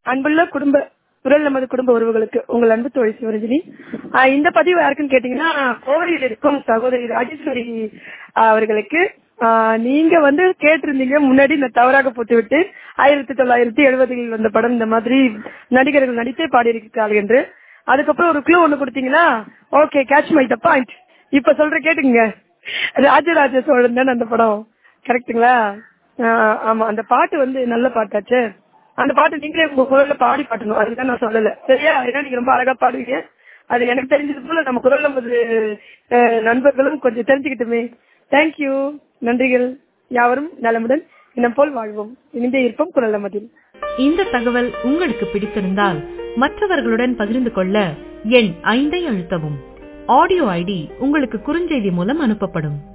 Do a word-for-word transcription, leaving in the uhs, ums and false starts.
அன்புள்ள குடும்ப குரல் நமது குடும்ப உறவுகளுக்கு உங்கள் அன்பு தோழி சிவரஞ்சனி. ஆஹ் இந்த பதிவு யாருக்குன்னு கேட்டீங்கன்னா, கோவையில் இருக்கும் சகோதரி ராஜேஸ்வரி அவர்களுக்கு. ஆஹ் நீங்க வந்து கேட்டிருந்தீங்க முன்னாடி, நான் தவறாக போட்டுவிட்டு ஆயிரத்தி தொள்ளாயிரத்தி எழுபதுகளில் வந்த படம் இந்த மாதிரி நடிகர்கள் நடித்தே பாடியிருக்கிறார்கள் என்று. அதுக்கப்புறம் ஒரு க்ளூ ஒண்ணு கொடுத்தீங்கன்னா, okay catch my the point. இப்ப சொல்ற கேட்டுங்க, ராஜராஜ சோழன் தான் அந்த படம். கரெக்டுங்களா? ஆமா, அந்த பாட்டு வந்து நல்ல பாட்டாச்சு. அந்த பாட்டு நீங்களே உங்க குரல்ல பாடி பாட்டணும், அதுதான் நான் சொல்லல. சரியா? ஏன்னா நீங்க ரொம்ப அழகா பாடுவீங்க. அது எனக்கு தெரிஞ்சது போல நம்ம குரல் நமது நண்பர்களும் கொஞ்சம் தெரிஞ்சுக்கிட்டுமே. தேங்க்யூ, நன்றிகள். யாவரும் நலமுடன் இனம் போல் வாழ்வோம், இணைந்தே இருப்போம் குரல் நமதில். இந்த தகவல் உங்களுக்கு பிடித்திருந்தால் மற்றவர்களுடன் பகிர்ந்து கொள்ள எண் ஐந்தை அழுத்தவும். ஆடியோ ஐடி உங்களுக்கு குறுஞ்செய்தி மூலம் அனுப்பப்படும்.